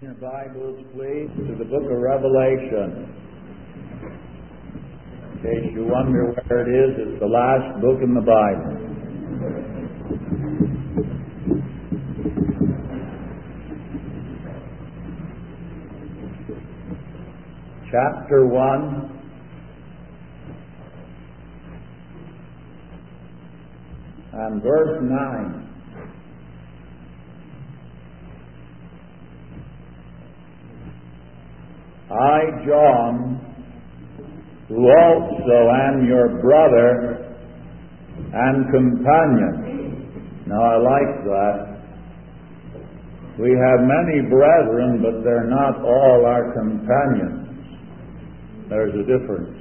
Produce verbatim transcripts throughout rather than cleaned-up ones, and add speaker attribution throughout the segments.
Speaker 1: Your Bibles, please, to the book of Revelation. In case you wonder where it is, it's the last book in the Bible. Chapter one. And verse nine. I, John, who also am your brother and companion. Now I like that. We have many brethren, but they're not all our companions. There's a difference.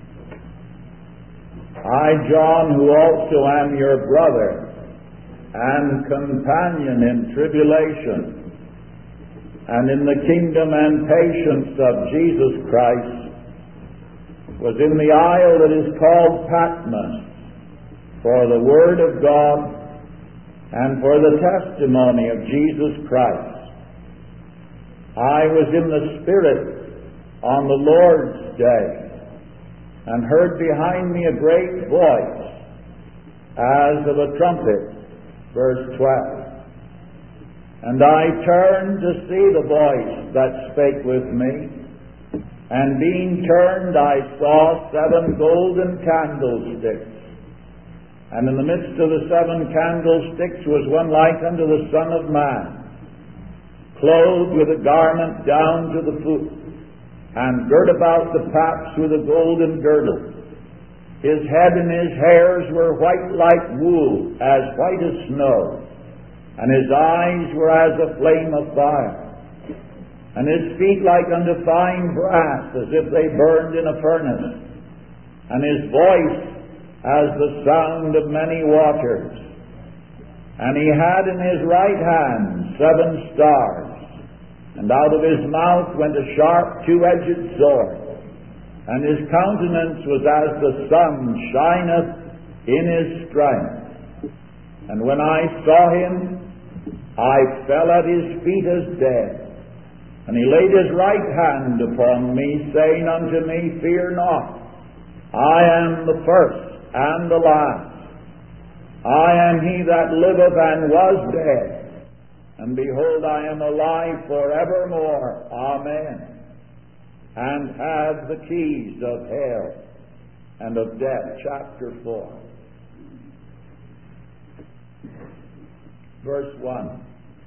Speaker 1: I, John, who also am your brother and companion in tribulation, and in the kingdom and patience of Jesus Christ, was in the isle that is called Patmos, for the word of God and for the testimony of Jesus Christ. I was in the Spirit on the Lord's day, and heard behind me a great voice, as of a trumpet, verse twelve. And I turned to see the voice that spake with me, and being turned I saw seven golden candlesticks. And in the midst of the seven candlesticks was one like unto the Son of Man, clothed with a garment down to the foot, and girt about the paps with a golden girdle. His head and his hairs were white like wool, as white as snow. And his eyes were as a flame of fire, and his feet like unto fine brass, as if they burned in a furnace, and his voice as the sound of many waters. And he had in his right hand seven stars, and out of his mouth went a sharp two-edged sword, and his countenance was as the sun shineth in his strength. And when I saw him, I fell at his feet as dead. And he laid his right hand upon me, saying unto me, Fear not, I am the first and the last. I am he that liveth and was dead, and behold, I am alive forevermore. Amen. And have the keys of hell and of death. Chapter four. Verse one.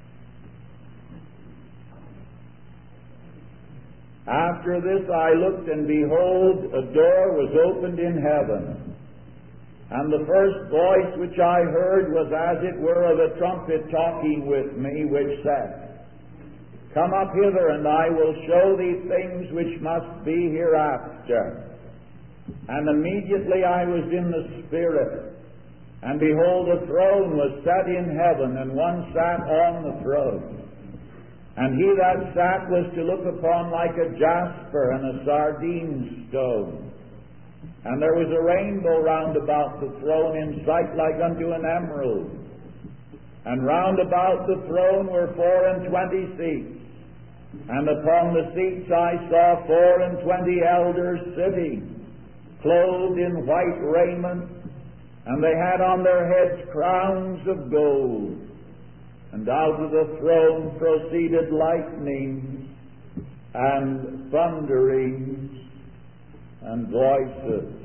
Speaker 1: After this I looked, and behold, a door was opened in heaven. And the first voice which I heard was as it were of a trumpet talking with me, which said, Come up hither, and I will show thee things which must be hereafter. And immediately I was in the Spirit, and behold, a throne was set in heaven, and one sat on the throne. And he that sat was to look upon like a jasper and a sardine stone. And there was a rainbow round about the throne, in sight like unto an emerald. And round about the throne were four and twenty seats. And upon the seats I saw four and twenty elders sitting, clothed in white raiment, and they had on their heads crowns of gold. And out of the throne proceeded lightnings and thunderings and voices.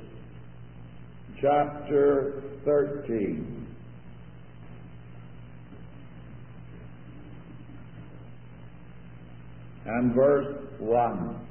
Speaker 1: Chapter thirteen. And verse one.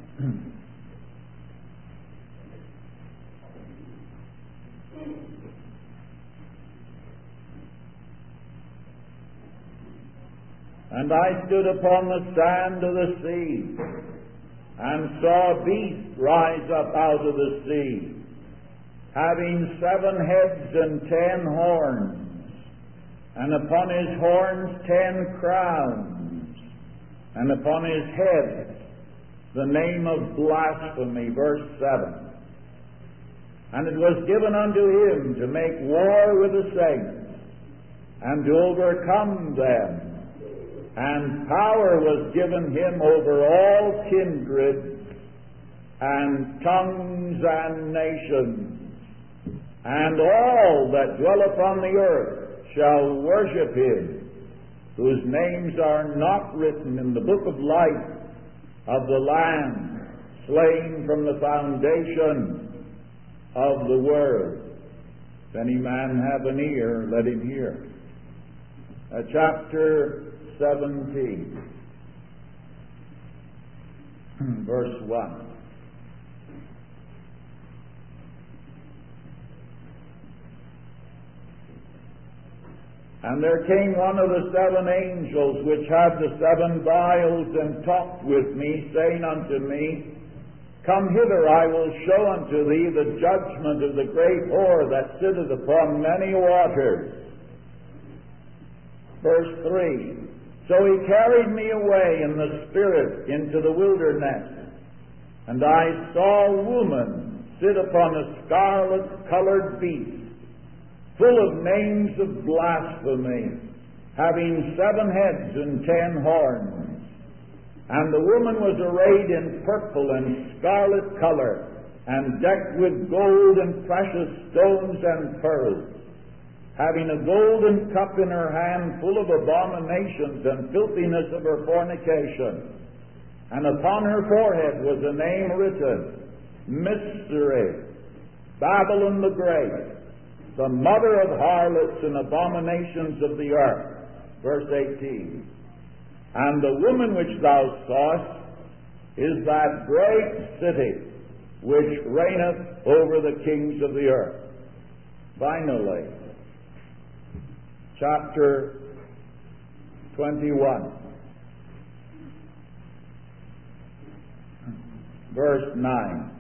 Speaker 1: And I stood upon the sand of the sea, and saw a beast rise up out of the sea, having seven heads and ten horns, and upon his horns ten crowns, and upon his head the name of blasphemy. Verse seven. And it was given unto him to make war with the saints, and to overcome them. and power was given him over all kindred and tongues and nations, and all that dwell upon the earth shall worship him, whose names are not written in the book of life of the Lamb, slain from the foundation of the world. If any man have an ear, let him hear. Uh, chapter seventeen, verse one. And there came one of the seven angels which had the seven vials, and talked with me, saying unto me, Come hither, I will show unto thee the judgment of the great whore that sitteth upon many waters. Verse three. So he carried me away in the Spirit into the wilderness, and I saw a woman sit upon a scarlet-colored beast, full of names of blasphemy, having seven heads and ten horns. And the woman was arrayed in purple and scarlet color, and decked with gold and precious stones and pearls, having a golden cup in her hand full of abominations and filthiness of her fornication. And upon her forehead was a name written, Mystery, Babylon the Great, the mother of harlots and abominations of the earth. Verse eighteen. And the woman which thou sawest is that great city which reigneth over the kings of the earth. Finally, chapter twenty-one, verse nine.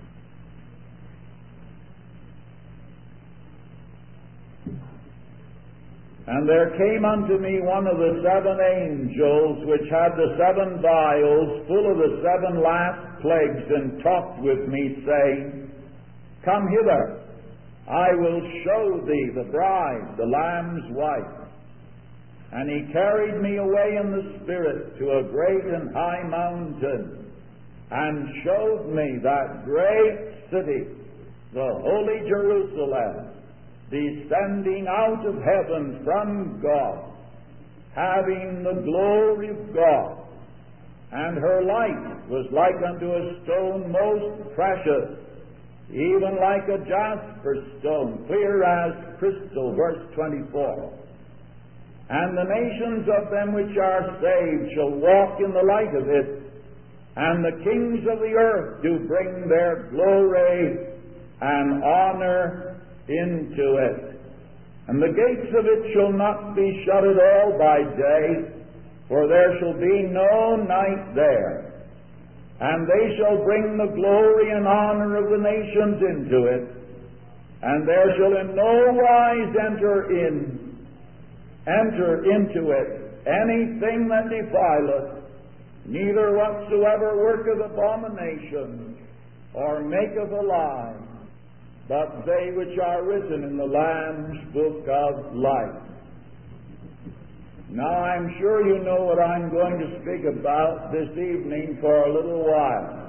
Speaker 1: And there came unto me one of the seven angels which had the seven vials full of the seven last plagues, and talked with me, saying, Come hither, I will show thee the bride, the Lamb's wife. And he carried me away in the Spirit to a great and high mountain, and showed me that great city, the holy Jerusalem, descending out of heaven from God, having the glory of God. And her light was like unto a stone most precious, even like a jasper stone, clear as crystal. Verse twenty-four. And the nations of them which are saved shall walk in the light of it, and the kings of the earth do bring their glory and honor into it. And the gates of it shall not be shut at all by day, for there shall be no night there. And they shall bring the glory and honor of the nations into it, and there shall in no wise enter in, enter into it anything that defileth, neither whatsoever worketh abomination, or maketh a lie, but they which are written in the Lamb's book of life. Now I'm sure you know what I'm going to speak about this evening for a little while.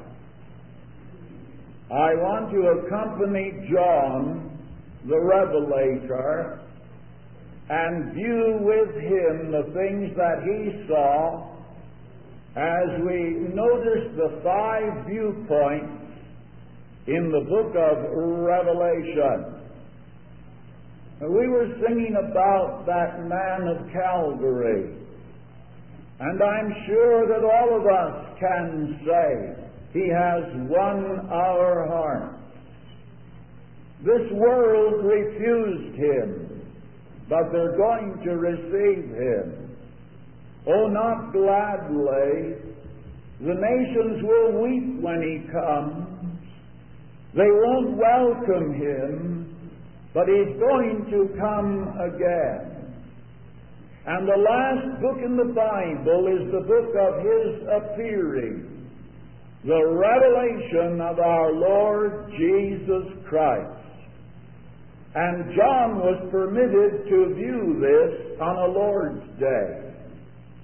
Speaker 1: I want to accompany John the Revelator and view with him the things that he saw as we notice the five viewpoints in the book of Revelation. We were singing about that man of Calvary, and I'm sure that all of us can say he has won our hearts. This world refused him, but they're going to receive him. Oh, not gladly. The nations will weep when he comes. They won't welcome him, but he's going to come again. And the last book in the Bible is the book of his appearing, the revelation of our Lord Jesus Christ. And John was permitted to view this on a Lord's Day.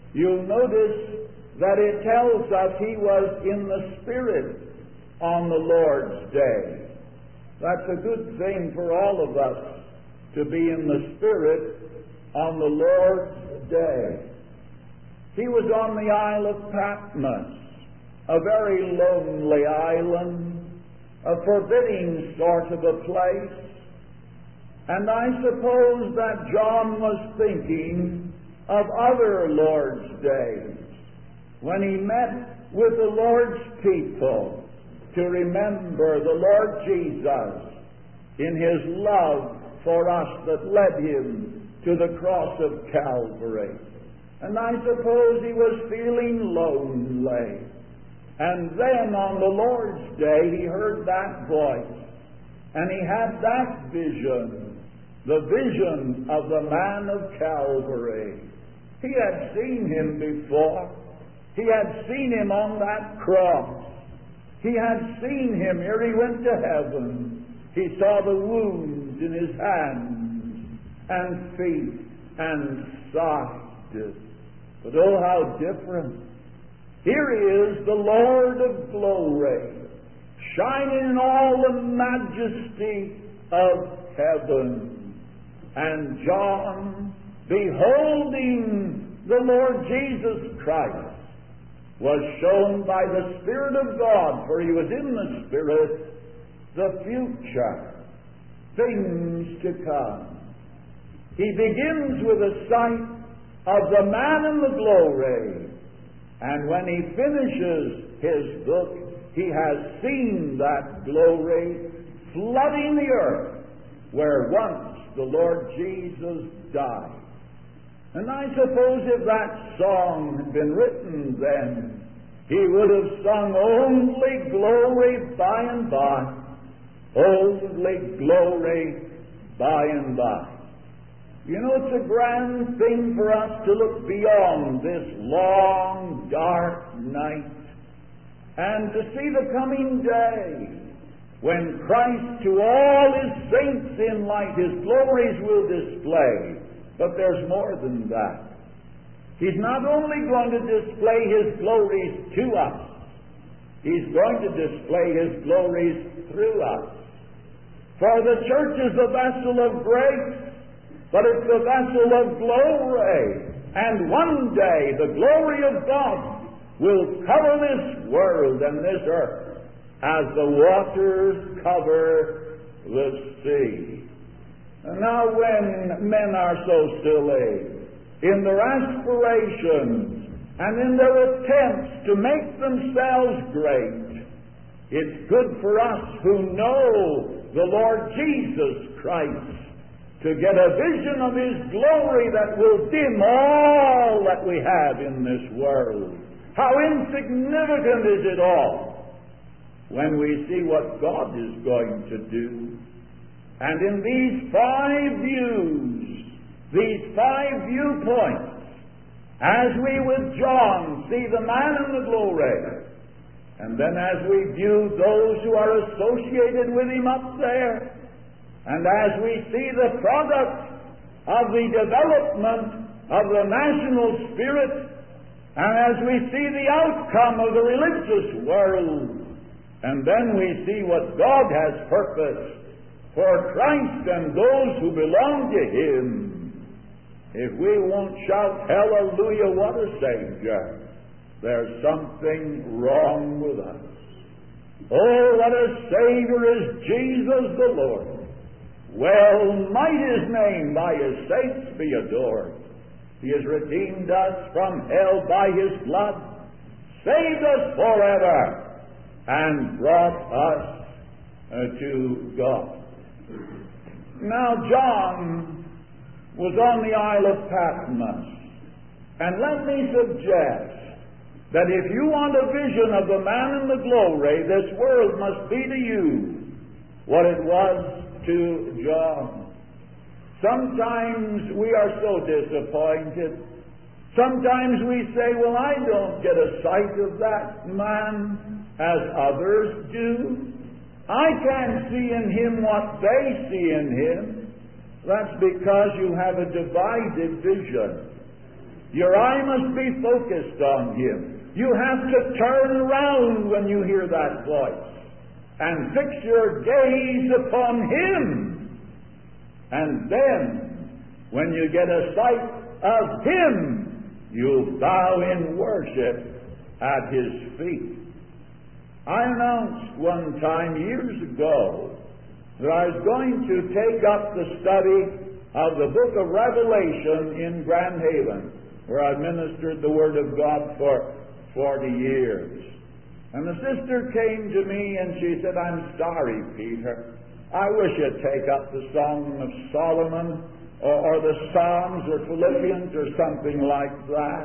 Speaker 1: You'll notice that it tells us he was in the Spirit on the Lord's day. That's a good thing for all of us, to be in the Spirit on the Lord's day. He was on the Isle of Patmos, a very lonely island, a forbidding sort of a place. And I suppose that John was thinking of other Lord's days, when he met with the Lord's people to remember the Lord Jesus in his love for us that led him to the cross of Calvary. And I suppose he was feeling lonely. And then on the Lord's day he heard that voice, and he had that vision, the vision of the man of Calvary. He had seen him before. He had seen him on that cross. He had seen him ere he went to heaven. He saw the wounds in his hands and feet and side. But oh, how different. Here he is, the Lord of glory, shining in all the majesty of heaven. And John, beholding the Lord Jesus Christ, was shown by the Spirit of God, for he was in the Spirit, the future, things to come. He begins with a sight of the man in the glory, and when he finishes his book, he has seen that glory flooding the earth where once the Lord Jesus died. And I suppose if that song had been written then, he would have sung only glory by and by, only glory by and by. You know, it's a grand thing for us to look beyond this long, dark night and to see the coming day when Christ to all his saints in light his glories will display. But there's more than that. He's not only going to display his glories to us, he's going to display his glories through us. For the church is the vessel of grace, but it's the vessel of glory. And one day the glory of God will cover this world and this earth as the waters cover the sea. And now when men are so silly in their aspirations and in their attempts to make themselves great, it's good for us who know the Lord Jesus Christ to get a vision of his glory that will dim all that we have in this world. How insignificant is it all when we see what God is going to do. And in these five views, these five viewpoints, as we with John see the man in the glory, and then as we view those who are associated with him up there, and as we see the product of the development of the national spirit, and as we see the outcome of the religious world, and then we see what God has purposed for Christ and those who belong to him, if we won't shout hallelujah, what a Savior, there's something wrong with us. Oh, what a Savior is Jesus the Lord. Well might his name by his saints be adored. He has redeemed us from hell by his blood, saved us forever, and brought us uh, to God. Now John was on the Isle of Patmos, and let me suggest that if you want a vision of the man in the glory, this world must be to you what it was to John. Sometimes we are so disappointed. Sometimes we say, well, I don't get a sight of that man as others do. I can't see in him what they see in him. That's because you have a divided vision. Your eye must be focused on Him. You have to turn around when you hear that voice and fix your gaze upon Him. And then, when you get a sight of Him, you'll bow in worship at His feet. I announced one time years ago that I was going to take up the study of the book of Revelation in Grand Haven, where I ministered the Word of God for forty years. And the sister came to me and she said, I'm sorry, Peter. I wish you'd take up the Song of Solomon or, or the Psalms or Philippians or something like that.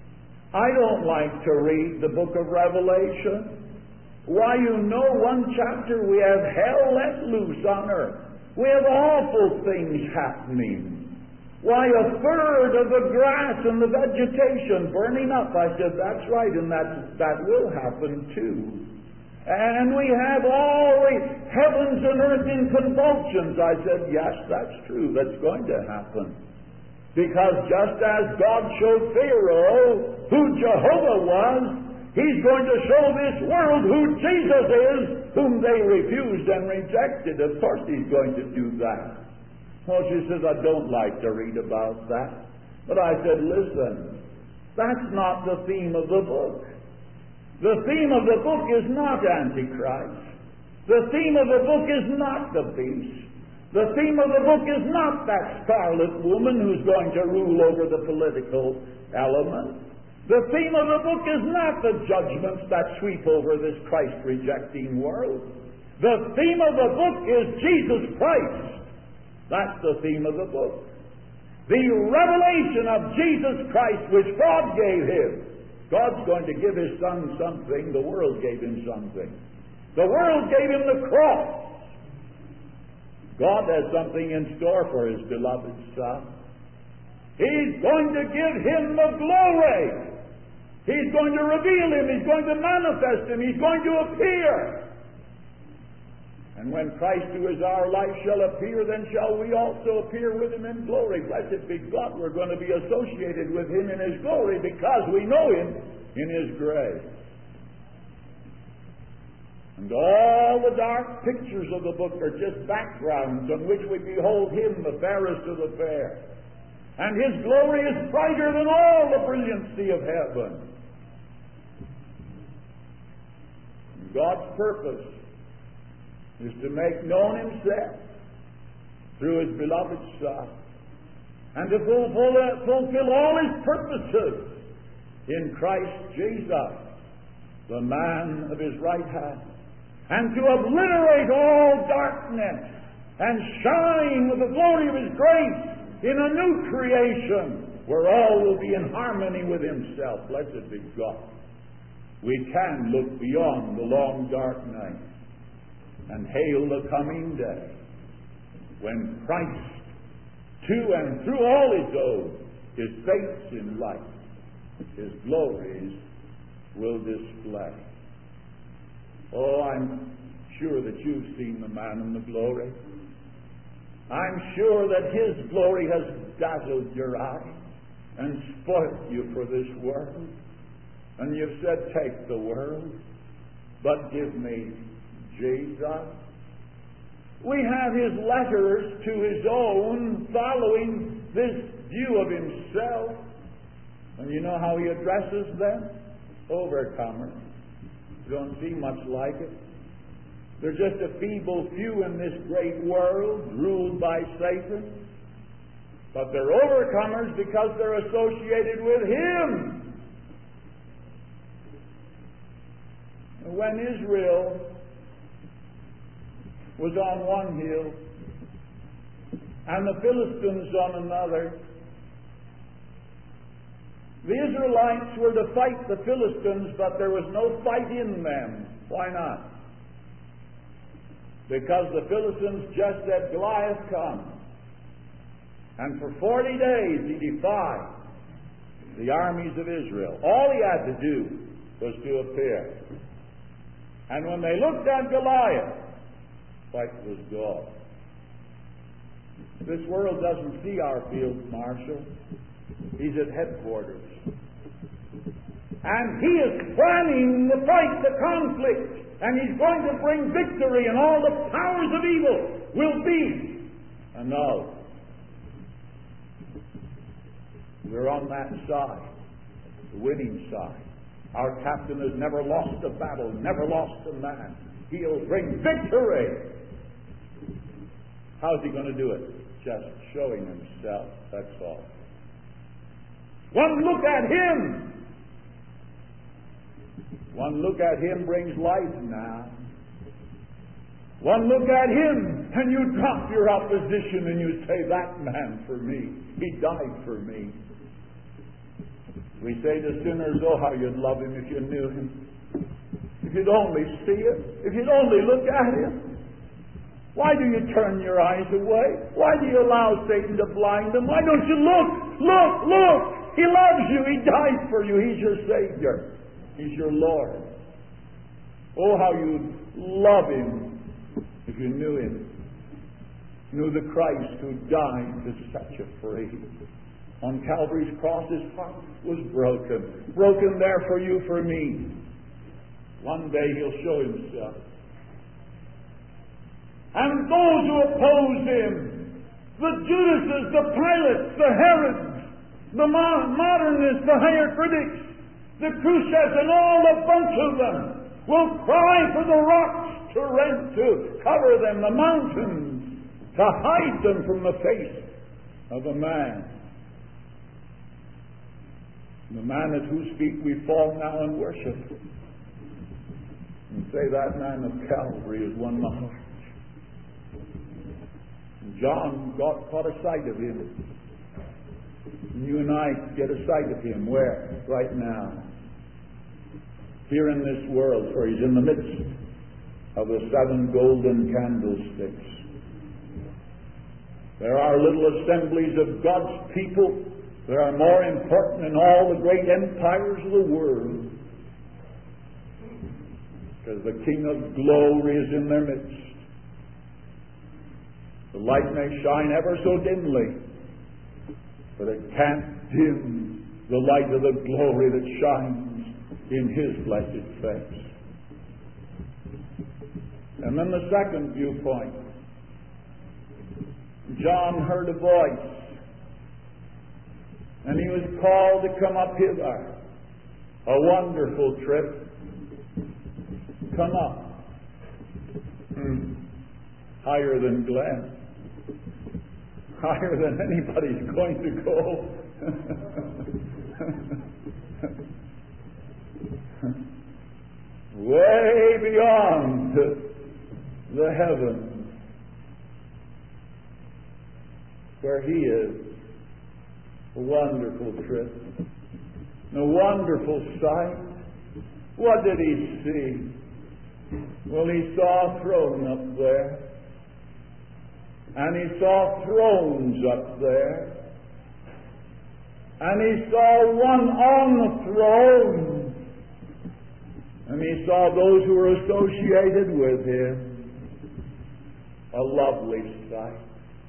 Speaker 1: I don't like to read the book of Revelation. Why, you know, one chapter we have hell let loose on earth. We have awful things happening. Why, a third of the grass and the vegetation burning up. I said, that's right, and that, that will happen too. And we have all the heavens and earth in convulsions. I said, yes, that's true. That's going to happen. Because just as God showed Pharaoh who Jehovah was, He's going to show this world who Jesus is, whom they refused and rejected. Of course He's going to do that. Well, she says, I don't like to read about that. But I said, listen, that's not the theme of the book. The theme of the book is not Antichrist. The theme of the book is not the beast. The theme of the book is not that scarlet woman who's going to rule over the political element. The theme of the book is not the judgments that sweep over this Christ-rejecting world. The theme of the book is Jesus Christ. That's the theme of the book. The revelation of Jesus Christ which God gave Him. God's going to give His Son something. The world gave Him something. The world gave Him the cross. God has something in store for His beloved Son. He's going to give Him the glory. He's going to reveal Him. He's going to manifest Him. He's going to appear. And when Christ, who is our life, shall appear, then shall we also appear with Him in glory. Blessed be God, we're going to be associated with Him in His glory because we know Him in His grace. And all the dark pictures of the book are just backgrounds on which we behold Him, the fairest of the fair. And His glory is brighter than all the brilliancy of heaven. God's purpose is to make known Himself through His beloved Son and to fulfill, fulfill all His purposes in Christ Jesus, the man of His right hand, and to obliterate all darkness and shine with the glory of His grace in a new creation where all will be in harmony with Himself. Blessed be God. We can look beyond the long dark night and hail the coming day when Christ, to and through all His own, His saints in light, His glories will display. Oh, I'm sure that you've seen the man in the glory. I'm sure that His glory has dazzled your eye and spoilt you for this world. And you've said, take the world, but give me Jesus. We have His letters to His own following this view of Himself. And you know how He addresses them? Overcomers. You don't see much like it. They're just a feeble few in this great world ruled by Satan. But they're overcomers because they're associated with Him. When Israel was on one hill and the Philistines on another, the Israelites were to fight the Philistines, but there was no fight in them. Why not? Because the Philistines just said, Goliath, come. And for forty days he defied the armies of Israel. All he had to do was to appear. And when they looked at Goliath, fight was gone. This world doesn't see our field marshal. He's at headquarters. And he is planning the fight, the conflict. And he's going to bring victory, and all the powers of evil will be annulled. We're on that side, the winning side. Our captain has never lost a battle, never lost a man. He'll bring victory. How's he going to do it? Just showing himself, that's all. One look at him. One look at him brings life now. One look at him and you drop your opposition and you say, that man for me. He died for me. We say to sinners, oh, how you'd love him if you knew him. If you'd only see it. If you'd only look at him. Why do you turn your eyes away? Why do you allow Satan to blind them? Why don't you look? Look, look! He loves you. He died for you. He's your Savior. He's your Lord. Oh, how you'd love him if you knew him. Knew the Christ who died to set you free. On Calvary's cross, his heart was broken. Broken there for you, for me. One day he'll show himself. And those who oppose him, the Judases, the Pilates, the Herods, the modernists, the higher critics, the Cruces, and all a bunch of them will cry for the rocks to rent, to cover them, the mountains, to hide them from the face of a man. The man at whose feet we fall now and worship. And say that man of Calvary is one large. John got caught a sight of him. And you and I get a sight of him. Where? Right now. Here in this world, for he's in the midst of the seven golden candlesticks. There are little assemblies of God's people that are more important than all the great empires of the world. Because the King of glory is in their midst. The light may shine ever so dimly, but it can't dim the light of the glory that shines in his blessed face. And then the second viewpoint. John heard a voice. And he was called to come up hither. A wonderful trip. Come up. Hmm. Higher than Glen. Higher than anybody's going to go. Way beyond the heavens. Where he is. A wonderful trip. A wonderful sight. What did he see? Well, he saw a throne up there. And he saw thrones up there. And he saw one on the throne. And he saw those who were associated with him. A lovely sight.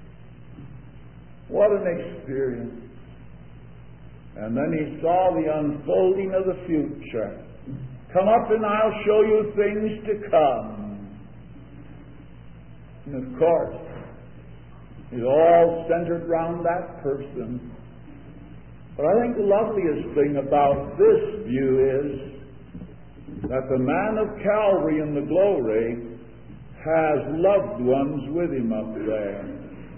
Speaker 1: What an experience. And then he saw the unfolding of the future. Come up and I'll show you things to come. And of course, it's all centered around that person. But I think the loveliest thing about this view is that the man of Calvary in the glory has loved ones with him up there.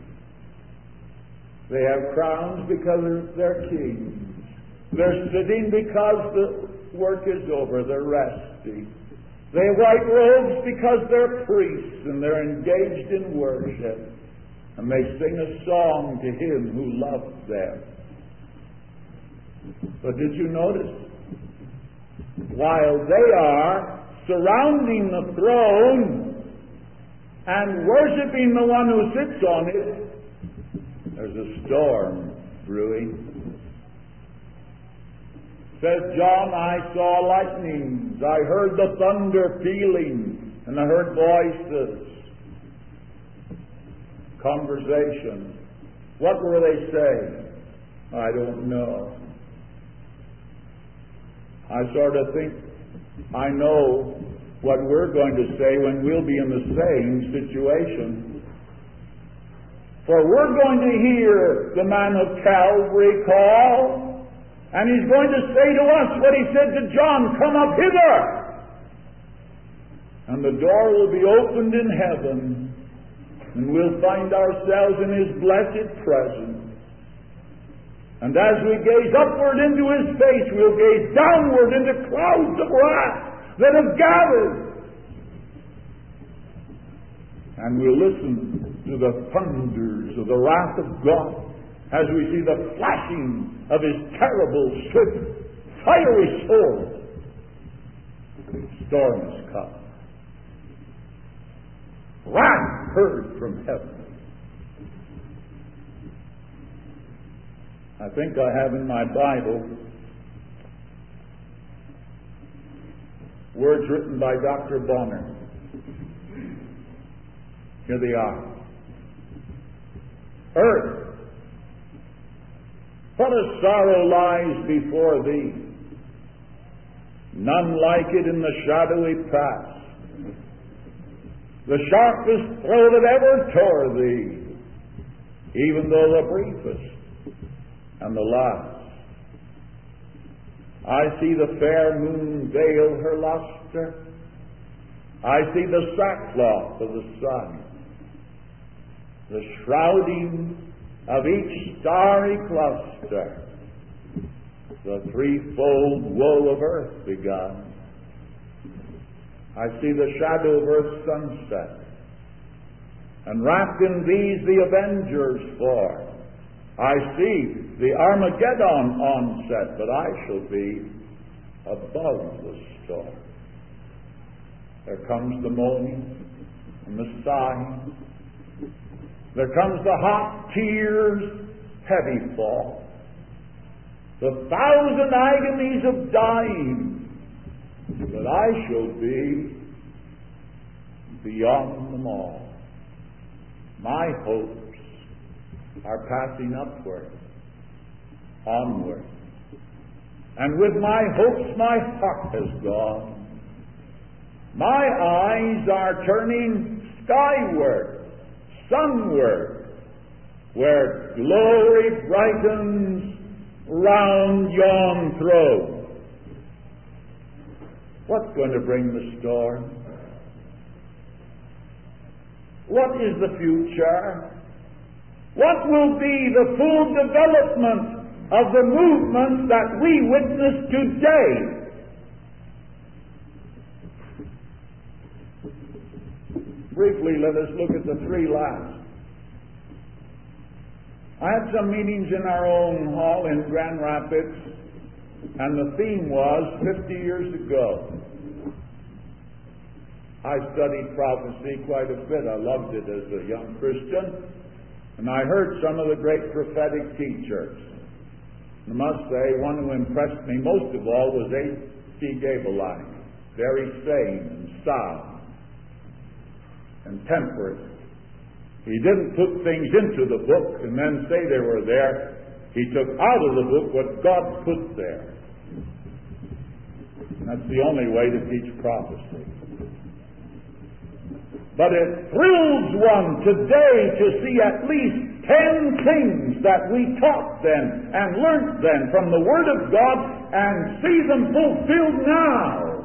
Speaker 1: They have crowns because they're kings. They're sitting because the work is over. They're resting. They have white robes because they're priests and they're engaged in worship. And they sing a song to him who loves them. But did you notice? While they are surrounding the throne and worshiping the one who sits on it, there's a storm brewing. Says John, I saw lightnings, I heard the thunder pealing, and I heard voices. Conversation. What were they saying? I don't know. I sort of think I know what we're going to say when we'll be in the same situation. For we're going to hear the man of Calvary call, and he's going to say to us what he said to John, "Come up hither." And the door will be opened in heaven, and we'll find ourselves in his blessed presence. And as we gaze upward into his face, we'll gaze downward into clouds of wrath that have gathered. And we'll listen to the thunders of the wrath of God as we see the flashing of his terrible, swift, fiery sword. Storm has come. Wrath heard from heaven. I think I have in my Bible words written by Doctor Bonner. Here they are. Earth, what a sorrow lies before thee. None like it in the shadowy past. The sharpest throw that ever tore thee, even though the briefest and the last. I see the fair moon veil her lustre. I see the sackcloth of the sun, the shrouding of each starry cluster, the threefold woe of earth begun. I see the shadow of earth's sunset, and wrapped in these the avengers for. I see the Armageddon onset, but I shall be above the storm. There comes the moaning and the sighing. There comes the hot tears, heavy fall. The thousand agonies of dying, but I shall be beyond them all. My hopes are passing upward, onward. And with my hopes my heart has gone. My eyes are turning skyward, sunward, where glory brightens round yon throne. What's going to bring the storm? What is the future? What will be the full development of the movement that we witness today? Briefly, let us look at the three last. I had some meetings in our own hall in Grand Rapids, and the theme was fifty years ago. I studied prophecy quite a bit. I loved it as a young Christian. And I heard some of the great prophetic teachers. I must say, one who impressed me most of all was A C Gaebelein. Very sane and sound and temperate. He didn't put things into the book and then say they were there. He took out of the book what God put there. And that's the only way to teach prophecy. But it thrills one today to see at least ten things that we taught then and learnt then from the Word of God and see them fulfilled now.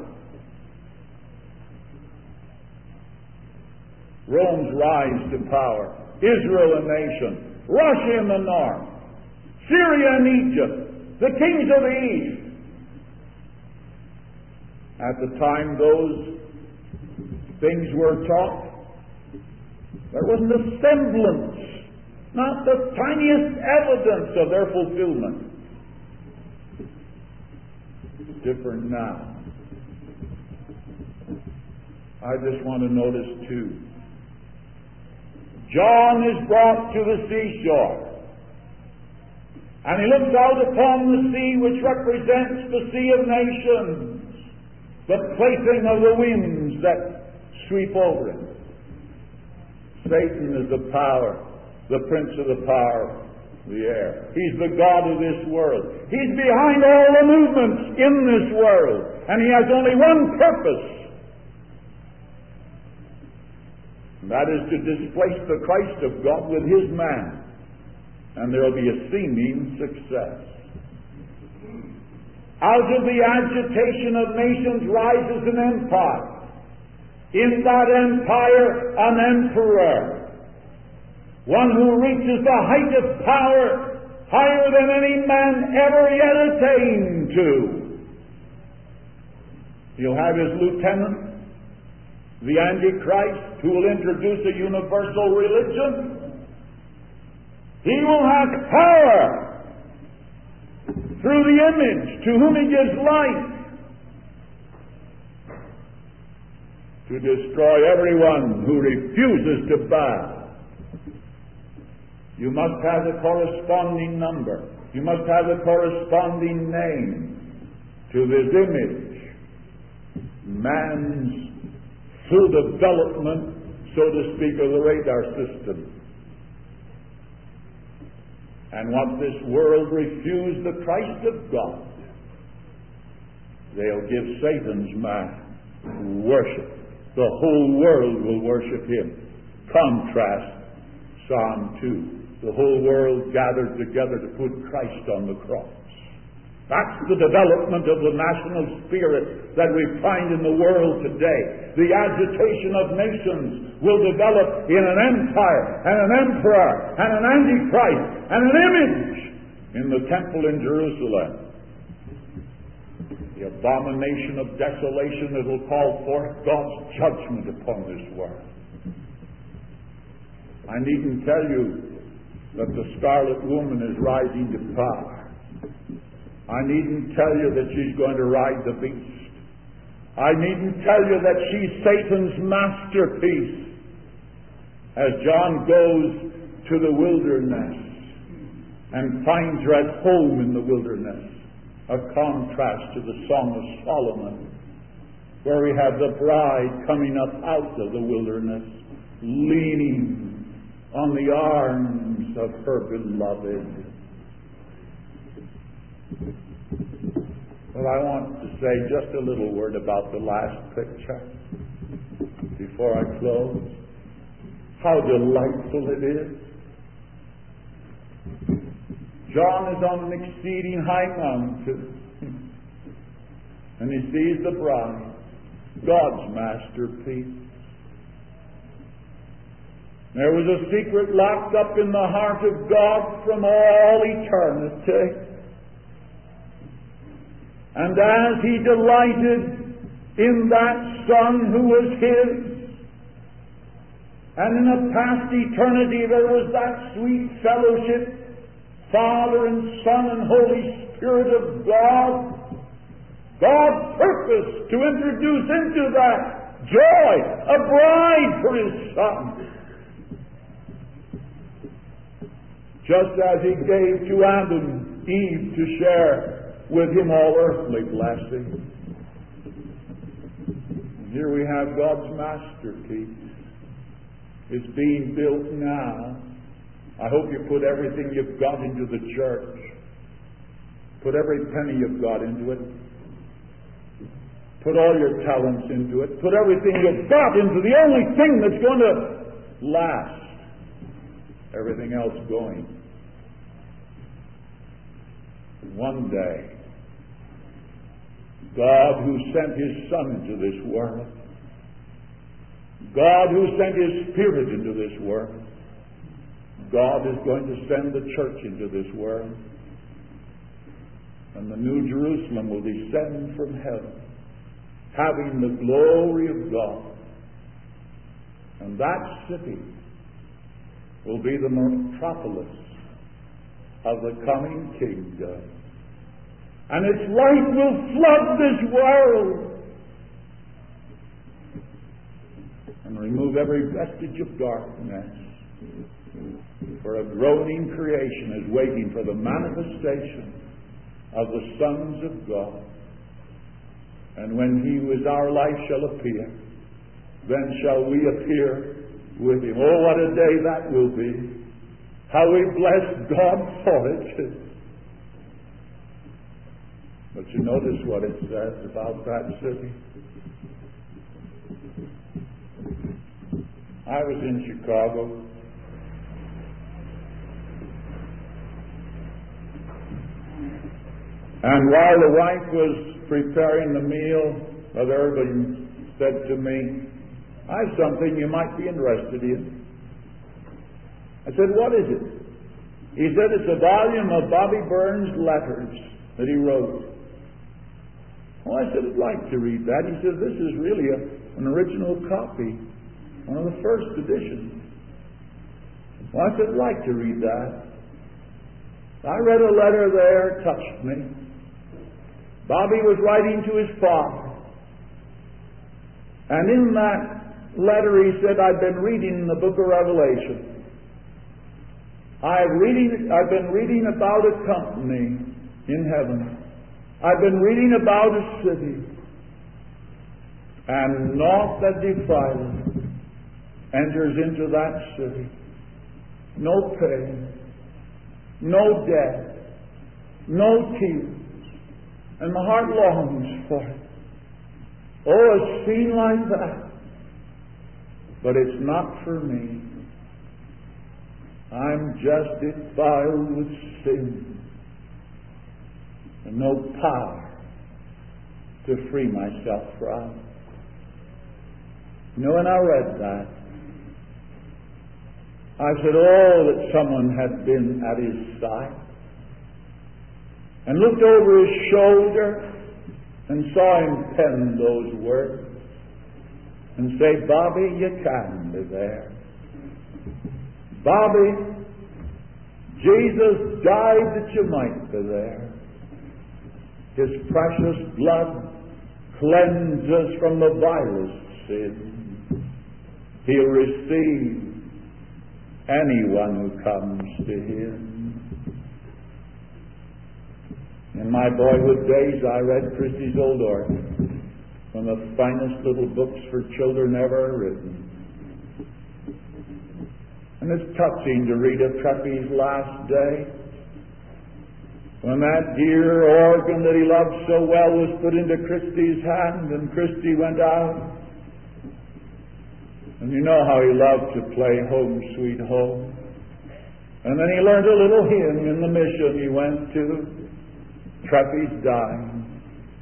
Speaker 1: Rome's rise to power, Israel a nation, Russia in the north, Syria and Egypt, the kings of the east. At the time those things were taught, there wasn't a semblance, not the tiniest evidence of their fulfillment. It's different now. I just want to notice two. John is brought to the seashore, and he looks out upon the sea, which represents the sea of nations, the plaything of the winds that sweep over it. Satan is the power, the prince of the power the air. He's the God of this world. He's behind all the movements in this world. And He has only one purpose. And that is to displace the Christ of God with His man. And there will be a seeming success. Out of the agitation of nations rises an empire. In that empire, an emperor. One who reaches the height of power higher than any man ever yet attained to. He'll have his lieutenant, the Antichrist, who will introduce a universal religion. He will have power through the image to whom He gives life to destroy everyone who refuses to bow. You must have the corresponding number. You must have the corresponding name to this image. Man's full development, so to speak, of the radar system. And what this world refused the Christ of God, they'll give Satan's man worship. The whole world will worship him. Contrast Psalm two. The whole world gathered together to put Christ on the cross. That's the development of the national spirit that we find in the world today. The agitation of nations will develop in an empire and an emperor and an antichrist and an image in the temple in Jerusalem. The abomination of desolation that will call forth God's judgment upon this world. I needn't tell you that the scarlet woman is rising to power. I needn't tell you that she's going to ride the beast. I needn't tell you that she's Satan's masterpiece as John goes to the wilderness and finds her at home in the wilderness. A contrast to the Song of Solomon, where we have the bride coming up out of the wilderness, leaning on the arms of her beloved. Well, I want to say just a little word about the last picture before I close. How delightful it is. John is on an exceeding high mountain, and he sees the bride, God's masterpiece. There was a secret locked up in the heart of God from all eternity. And as He delighted in that Son who was His, and in a past eternity there was that sweet fellowship, Father and Son and Holy Spirit of God, God purposed to introduce into that joy a bride for His Son. Just as He gave to Adam, Eve to share with him all earthly blessings. Here we have God's masterpiece. It's being built now. I hope you put everything you've got into the church. Put every penny you've got into it. Put all your talents into it. Put everything you've got into the only thing that's going to last. Everything else going. One day, God who sent His Son into this world, God who sent His Spirit into this world, God is going to send the church into this world. And the New Jerusalem will descend from heaven, having the glory of God. And that city will be the metropolis of the coming kingdom. And its light will flood this world and remove every vestige of darkness. For a groaning creation is waiting for the manifestation of the sons of God. And when He who is our life shall appear, then shall we appear with Him. Oh, what a day that will be. How we bless God for it. But you notice what it says about that city. I was in Chicago. And while the wife was preparing the meal, Brother Irving said to me, I have something you might be interested in. I said, what is it? He said, it's a volume of Bobby Burns' letters that he wrote. Well, I said, I'd like to read that. He said, this is really a, an original copy, one of the first editions. Well, I said, I'd like to read that. I read a letter there, touched me. Bobby was writing to his father. And in that letter he said, I've been reading the book of Revelation. I've, reading, I've been reading about a company in heaven. I've been reading about a city. And naught that defileth enters into that city. No pain, no death, no tears. And my heart longs for it. Oh, a scene like that. But it's not for me. I'm just defiled with sin. And no power to free myself from. You know, when I read that, I said, oh, that someone had been at his side and looked over his shoulder and saw him pen those words and say, Bobby, you can be there. Bobby, Jesus died that you might be there. His precious blood cleanses from the vilest sin. He'll receive anyone who comes to Him. In my boyhood days, I read Christie's Old Orchard, one of the finest little books for children ever written. And it's touching to read of Treffy's last day, when that dear organ that he loved so well was put into Christie's hand, and Christie went out. And you know how he loved to play Home Sweet Home. And then he learned a little hymn in the mission he went to. Treffy's dying.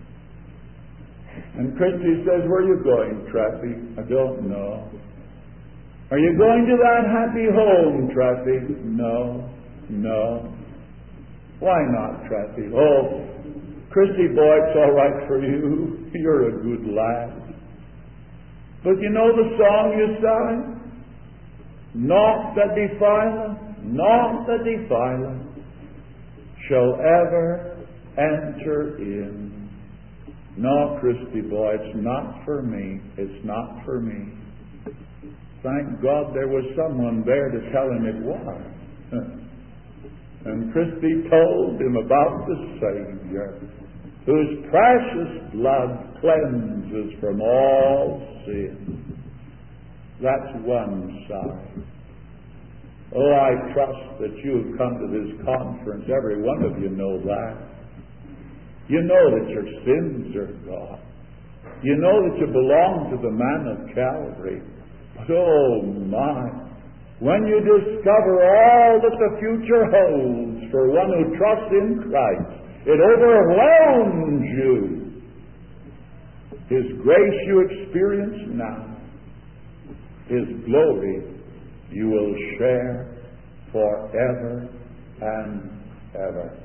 Speaker 1: And Christie says, where are you going, Treffy? I don't know. Are you going to that happy home, Treffy? No, no. Why not, Treffy? Oh, Christie boy, it's all right for you. You're a good lad. But you know the song you sang? Naught that defileth, naught that defileth shall ever enter in. No, Christie boy, it's not for me. It's not for me. Thank God there was someone there to tell him it was. And Christie told him about the Savior, whose precious blood cleanses from all sin. That's one side. Oh, I trust that you have come to this conference. Every one of you know that. You know that your sins are gone. You know that you belong to the man of Calvary. But oh my, when you discover all that the future holds for one who trusts in Christ, it overwhelms you. His grace you experience now, His glory you will share forever and ever.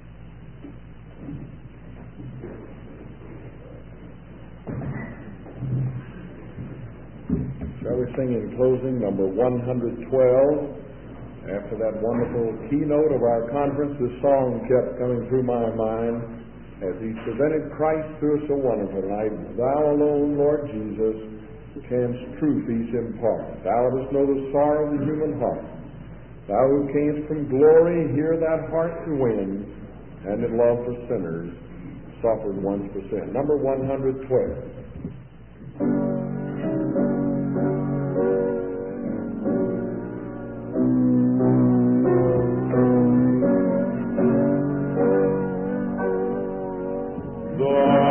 Speaker 2: Shall we sing in closing number one hundred twelve? After that wonderful keynote of our conference, this song kept coming through my mind as he presented Christ to us so wonderful night. Thou alone, Lord Jesus, canst truth each impart. Thou dost know the sorrow of the human heart. Thou who camest from glory, hear that heart to win, and in love for sinners, suffered once for sin. Number one hundred twelve.
Speaker 1: God.